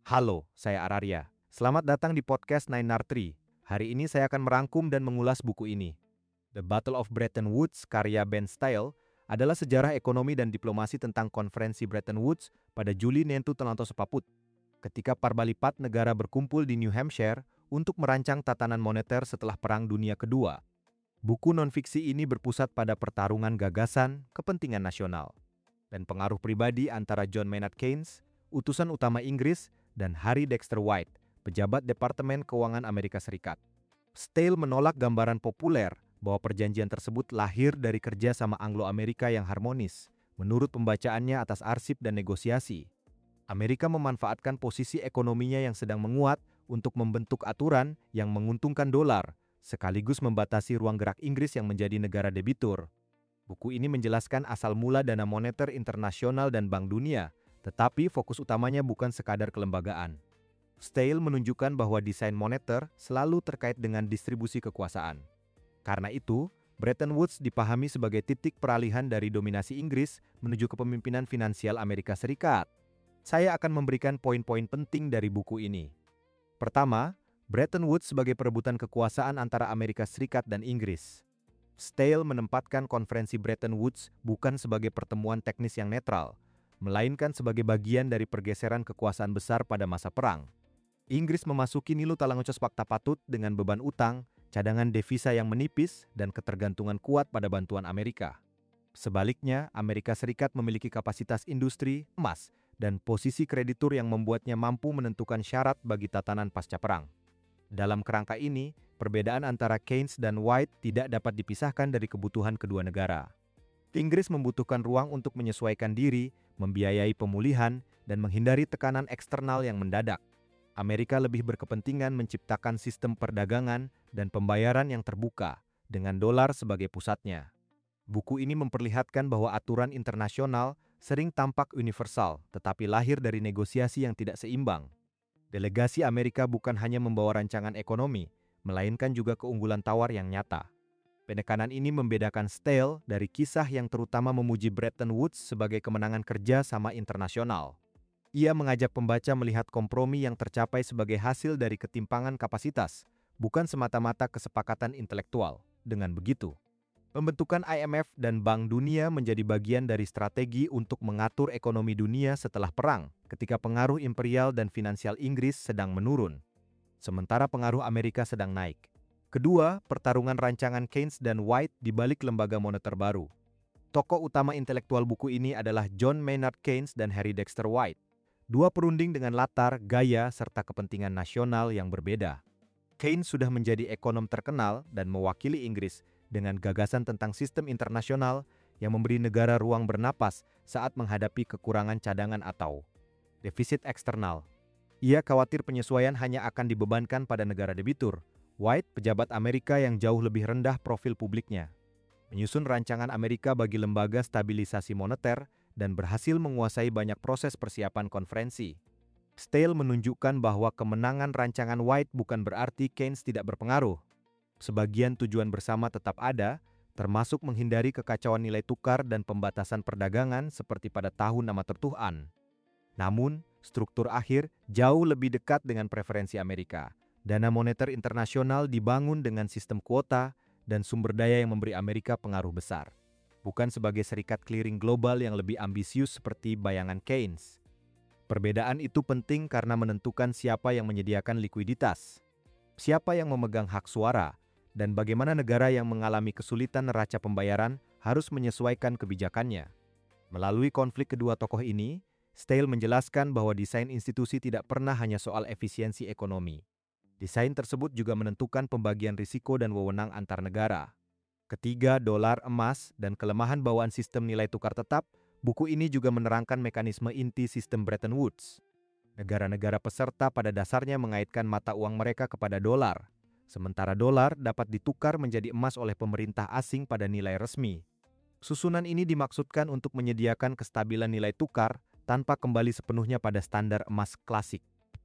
Halo, saya Araria. Selamat datang di podcast Nine Tree. Hari ini saya akan merangkum dan mengulas buku ini. The Battle of Bretton Woods karya Ben Style adalah sejarah ekonomi dan diplomasi tentang konferensi Bretton Woods pada Juli 1914, ketika Parbalipat negara berkumpul di New Hampshire untuk merancang tatanan moneter setelah Perang Dunia Kedua. Buku non-fiksi ini berpusat pada pertarungan gagasan, kepentingan nasional, dan pengaruh pribadi antara John Maynard Keynes, utusan utama Inggris, dan Harry Dexter White, pejabat Departemen Keuangan Amerika Serikat. Stale menolak gambaran populer bahwa perjanjian tersebut lahir dari kerja sama Anglo-Amerika yang harmonis. Menurut pembacaannya atas arsip dan negosiasi, Amerika memanfaatkan posisi ekonominya yang sedang menguat untuk membentuk aturan yang menguntungkan dolar, sekaligus membatasi ruang gerak Inggris yang menjadi negara debitur. Buku ini menjelaskan asal mula dana moneter internasional dan Bank Dunia, tetapi fokus utamanya bukan sekadar kelembagaan. Stale menunjukkan bahwa desain moneter selalu terkait dengan distribusi kekuasaan. Karena itu, Bretton Woods dipahami sebagai titik peralihan dari dominasi Inggris menuju kepemimpinan finansial Amerika Serikat. Saya akan memberikan poin-poin penting dari buku ini. Pertama, Bretton Woods sebagai perebutan kekuasaan antara Amerika Serikat dan Inggris. Stale menempatkan konferensi Bretton Woods bukan sebagai pertemuan teknis yang netral, melainkan sebagai bagian dari pergeseran kekuasaan besar pada masa perang. Inggris memasuki Nilu Talangocos Fakta Patut dengan beban utang, cadangan devisa yang menipis, dan ketergantungan kuat pada bantuan Amerika. Sebaliknya, Amerika Serikat memiliki kapasitas industri, emas, dan posisi kreditur yang membuatnya mampu menentukan syarat bagi tatanan pasca perang. Dalam kerangka ini, perbedaan antara Keynes dan White tidak dapat dipisahkan dari kebutuhan kedua negara. Inggris membutuhkan ruang untuk menyesuaikan diri, membiayai pemulihan, dan menghindari tekanan eksternal yang mendadak. Amerika lebih berkepentingan menciptakan sistem perdagangan dan pembayaran yang terbuka, dengan dolar sebagai pusatnya. Buku ini memperlihatkan bahwa aturan internasional sering tampak universal, tetapi lahir dari negosiasi yang tidak seimbang. Delegasi Amerika bukan hanya membawa rancangan ekonomi, melainkan juga keunggulan tawar yang nyata. Penekanan ini membedakan Stale dari kisah yang terutama memuji Bretton Woods sebagai kemenangan kerja sama internasional. Ia mengajak pembaca melihat kompromi yang tercapai sebagai hasil dari ketimpangan kapasitas, bukan semata-mata kesepakatan intelektual. Dengan begitu, pembentukan IMF dan Bank Dunia menjadi bagian dari strategi untuk mengatur ekonomi dunia setelah perang, ketika pengaruh imperial dan finansial Inggris sedang menurun, sementara pengaruh Amerika sedang naik. Kedua, pertarungan rancangan Keynes dan White di balik lembaga moneter baru. Tokoh utama intelektual buku ini adalah John Maynard Keynes dan Harry Dexter White, dua perunding dengan latar, gaya, serta kepentingan nasional yang berbeda. Keynes sudah menjadi ekonom terkenal dan mewakili Inggris dengan gagasan tentang sistem internasional yang memberi negara ruang bernapas saat menghadapi kekurangan cadangan atau defisit eksternal. Ia khawatir penyesuaian hanya akan dibebankan pada negara debitur. White, pejabat Amerika yang jauh lebih rendah profil publiknya, menyusun rancangan Amerika bagi lembaga stabilisasi moneter dan berhasil menguasai banyak proses persiapan konferensi. Stale menunjukkan bahwa kemenangan rancangan White bukan berarti Keynes tidak berpengaruh. Sebagian tujuan bersama tetap ada, termasuk menghindari kekacauan nilai tukar dan pembatasan perdagangan seperti pada tahun nama tertuhan. Namun, struktur akhir jauh lebih dekat dengan preferensi Amerika. Dana moneter internasional dibangun dengan sistem kuota dan sumber daya yang memberi Amerika pengaruh besar, bukan sebagai serikat clearing global yang lebih ambisius seperti bayangan Keynes. Perbedaan itu penting karena menentukan siapa yang menyediakan likuiditas, siapa yang memegang hak suara, dan bagaimana negara yang mengalami kesulitan neraca pembayaran harus menyesuaikan kebijakannya. Melalui konflik kedua tokoh ini, Stale menjelaskan bahwa desain institusi tidak pernah hanya soal efisiensi ekonomi. Desain tersebut juga menentukan pembagian risiko dan wewenang antar negara. Ketiga, dolar, emas, dan kelemahan bawaan sistem nilai tukar tetap, buku ini juga menerangkan mekanisme inti sistem Bretton Woods. Negara-negara peserta pada dasarnya mengaitkan mata uang mereka kepada dolar, sementara dolar dapat ditukar menjadi emas oleh pemerintah asing pada nilai resmi. Susunan ini dimaksudkan untuk menyediakan kestabilan nilai tukar tanpa kembali sepenuhnya pada standar emas klasik.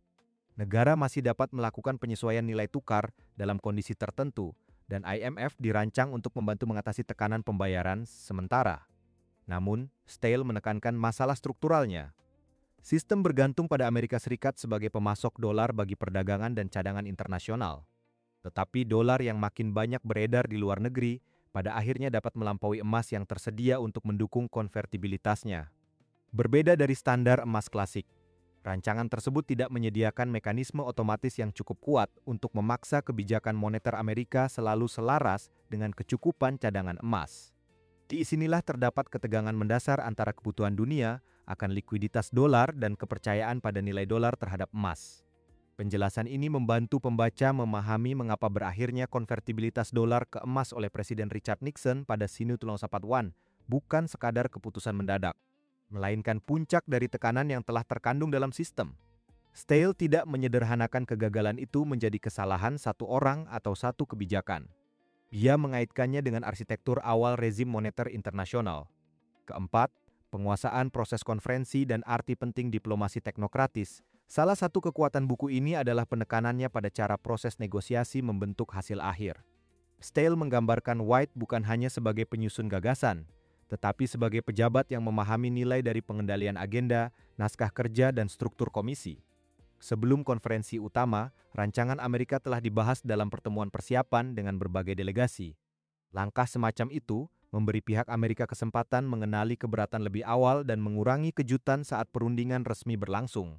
Negara masih dapat melakukan penyesuaian nilai tukar dalam kondisi tertentu, dan IMF dirancang untuk membantu mengatasi tekanan pembayaran sementara. Namun, Stale menekankan masalah strukturalnya. Sistem bergantung pada Amerika Serikat sebagai pemasok dolar bagi perdagangan dan cadangan internasional. Tetapi dolar yang makin banyak beredar di luar negeri, pada akhirnya dapat melampaui emas yang tersedia untuk mendukung konvertibilitasnya. Berbeda dari standar emas klasik, rancangan tersebut tidak menyediakan mekanisme otomatis yang cukup kuat untuk memaksa kebijakan moneter Amerika selalu selaras dengan kecukupan cadangan emas. Di sinilah terdapat ketegangan mendasar antara kebutuhan dunia akan likuiditas dolar dan kepercayaan pada nilai dolar terhadap emas. Penjelasan ini membantu pembaca memahami mengapa berakhirnya konvertibilitas dolar ke emas oleh Presiden Richard Nixon pada Sinu 1941 bukan sekadar keputusan mendadak, melainkan puncak dari tekanan yang telah terkandung dalam sistem. Steele tidak menyederhanakan kegagalan itu menjadi kesalahan satu orang atau satu kebijakan. Ia mengaitkannya dengan arsitektur awal rezim moneter internasional. Keempat, penguasaan proses konferensi dan arti penting diplomasi teknokratis. Salah satu kekuatan buku ini adalah penekanannya pada cara proses negosiasi membentuk hasil akhir. Steele menggambarkan White bukan hanya sebagai penyusun gagasan, tetapi sebagai pejabat yang memahami nilai dari pengendalian agenda, naskah kerja, dan struktur komisi. Sebelum konferensi utama, rancangan Amerika telah dibahas dalam pertemuan persiapan dengan berbagai delegasi. Langkah semacam itu memberi pihak Amerika kesempatan mengenali keberatan lebih awal dan mengurangi kejutan saat perundingan resmi berlangsung.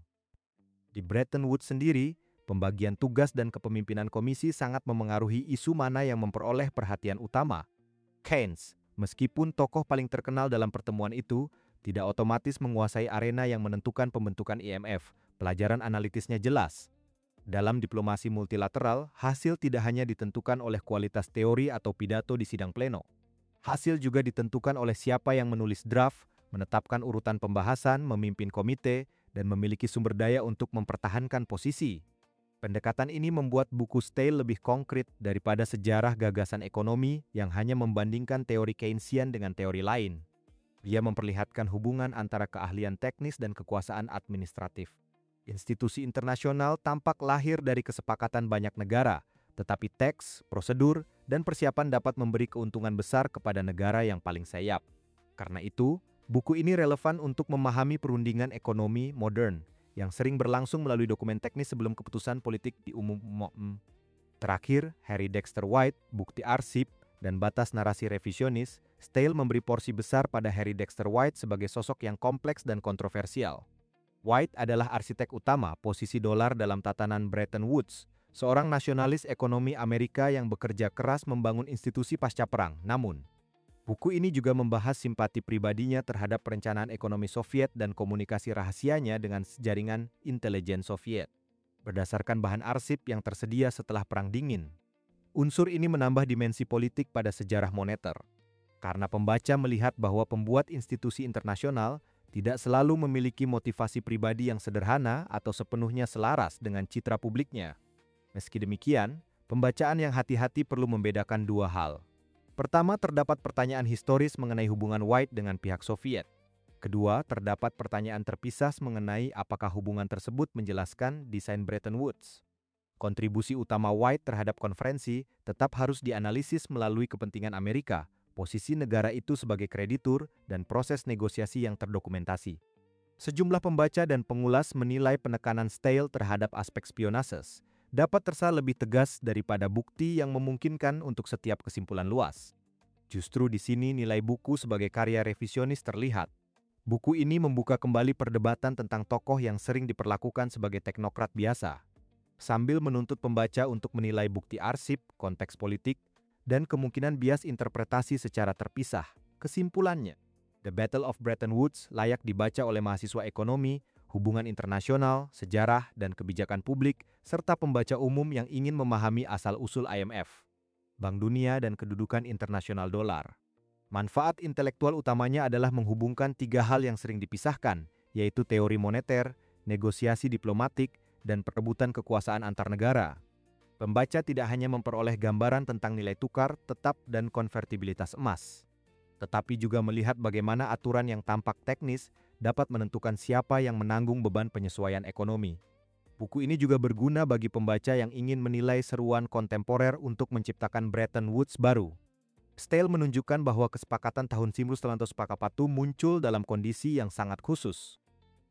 Di Bretton Woods sendiri, pembagian tugas dan kepemimpinan komisi sangat memengaruhi isu mana yang memperoleh perhatian utama. Keynes, meskipun tokoh paling terkenal dalam pertemuan itu, tidak otomatis menguasai arena yang menentukan pembentukan IMF. Pelajaran analitisnya jelas. Dalam diplomasi multilateral, hasil tidak hanya ditentukan oleh kualitas teori atau pidato di sidang pleno. Hasil juga ditentukan oleh siapa yang menulis draft, menetapkan urutan pembahasan, memimpin komite, dan memiliki sumber daya untuk mempertahankan posisi. Pendekatan ini membuat buku Steele lebih konkret daripada sejarah gagasan ekonomi yang hanya membandingkan teori Keynesian dengan teori lain. Dia memperlihatkan hubungan antara keahlian teknis dan kekuasaan administratif. Institusi internasional tampak lahir dari kesepakatan banyak negara, tetapi teks, prosedur, dan persiapan dapat memberi keuntungan besar kepada negara yang paling sayap. Karena itu, buku ini relevan untuk memahami perundingan ekonomi modern yang sering berlangsung melalui dokumen teknis sebelum keputusan politik diumumkan. Terakhir, Harry Dexter White, Bukti Arsip, dan Batas Narasi Revisionis. Steele memberi porsi besar pada Harry Dexter White sebagai sosok yang kompleks dan kontroversial. White adalah arsitek utama posisi dolar dalam tatanan Bretton Woods, seorang nasionalis ekonomi Amerika yang bekerja keras membangun institusi pasca perang. Namun, buku ini juga membahas simpati pribadinya terhadap perencanaan ekonomi Soviet dan komunikasi rahasianya dengan jaringan intelijen Soviet. Berdasarkan bahan arsip yang tersedia setelah Perang Dingin, unsur ini menambah dimensi politik pada sejarah moneter. Karena pembaca melihat bahwa pembuat institusi internasional tidak selalu memiliki motivasi pribadi yang sederhana atau sepenuhnya selaras dengan citra publiknya. Meski demikian, pembacaan yang hati-hati perlu membedakan dua hal. Pertama, terdapat pertanyaan historis mengenai hubungan White dengan pihak Soviet. Kedua, terdapat pertanyaan terpisah mengenai apakah hubungan tersebut menjelaskan desain Bretton Woods. Kontribusi utama White terhadap konferensi tetap harus dianalisis melalui kepentingan Amerika, posisi negara itu sebagai kreditur, dan proses negosiasi yang terdokumentasi. Sejumlah pembaca dan pengulas menilai penekanan Steele terhadap aspek spionase dapat terasa lebih tegas daripada bukti yang memungkinkan untuk setiap kesimpulan luas. Justru di sini nilai buku sebagai karya revisionis terlihat. Buku ini membuka kembali perdebatan tentang tokoh yang sering diperlakukan sebagai teknokrat biasa, sambil menuntut pembaca untuk menilai bukti arsip, konteks politik, dan kemungkinan bias interpretasi secara terpisah. Kesimpulannya, The Battle of Bretton Woods layak dibaca oleh mahasiswa ekonomi, hubungan internasional, sejarah, dan kebijakan publik, serta pembaca umum yang ingin memahami asal-usul IMF, Bank Dunia, dan kedudukan internasional dolar. Manfaat intelektual utamanya adalah menghubungkan tiga hal yang sering dipisahkan, yaitu teori moneter, negosiasi diplomatik, dan perebutan kekuasaan antar negara. Pembaca tidak hanya memperoleh gambaran tentang nilai tukar tetap dan konvertibilitas emas, tetapi juga melihat bagaimana aturan yang tampak teknis dapat menentukan siapa yang menanggung beban penyesuaian ekonomi. Buku ini juga berguna bagi pembaca yang ingin menilai seruan kontemporer untuk menciptakan Bretton Woods baru. Steele menunjukkan bahwa kesepakatan tahun 1941 muncul dalam kondisi yang sangat khusus.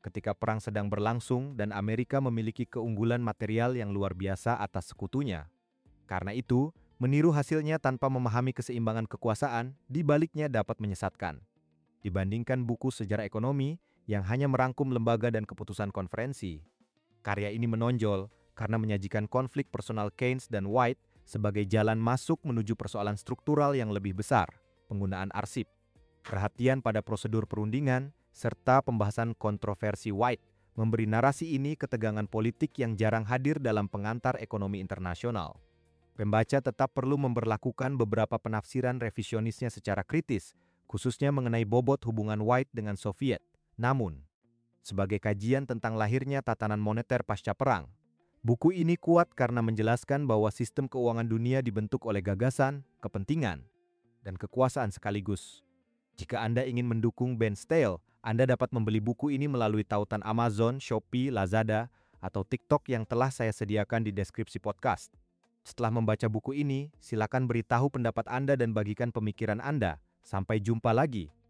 ketika perang sedang berlangsung dan Amerika memiliki keunggulan material yang luar biasa atas sekutunya. Karena itu, meniru hasilnya tanpa memahami keseimbangan kekuasaan di baliknya dapat menyesatkan. Dibandingkan buku sejarah ekonomi yang hanya merangkum lembaga dan keputusan konferensi, karya ini menonjol karena menyajikan konflik personal Keynes dan White sebagai jalan masuk menuju persoalan struktural yang lebih besar, penggunaan arsip, perhatian pada prosedur perundingan, serta pembahasan kontroversi White memberi narasi ini ketegangan politik yang jarang hadir dalam pengantar ekonomi internasional. Pembaca tetap perlu memberlakukan beberapa penafsiran revisionisnya secara kritis, khususnya mengenai bobot hubungan White dengan Soviet. Namun, sebagai kajian tentang lahirnya tatanan moneter pasca perang, buku ini kuat karena menjelaskan bahwa sistem keuangan dunia dibentuk oleh gagasan, kepentingan, dan kekuasaan sekaligus. Jika Anda ingin mendukung Ben Steil, Anda dapat membeli buku ini melalui tautan Amazon, Shopee, Lazada, atau TikTok yang telah saya sediakan di deskripsi podcast. Setelah membaca buku ini, silakan beritahu pendapat Anda dan bagikan pemikiran Anda. Sampai jumpa lagi.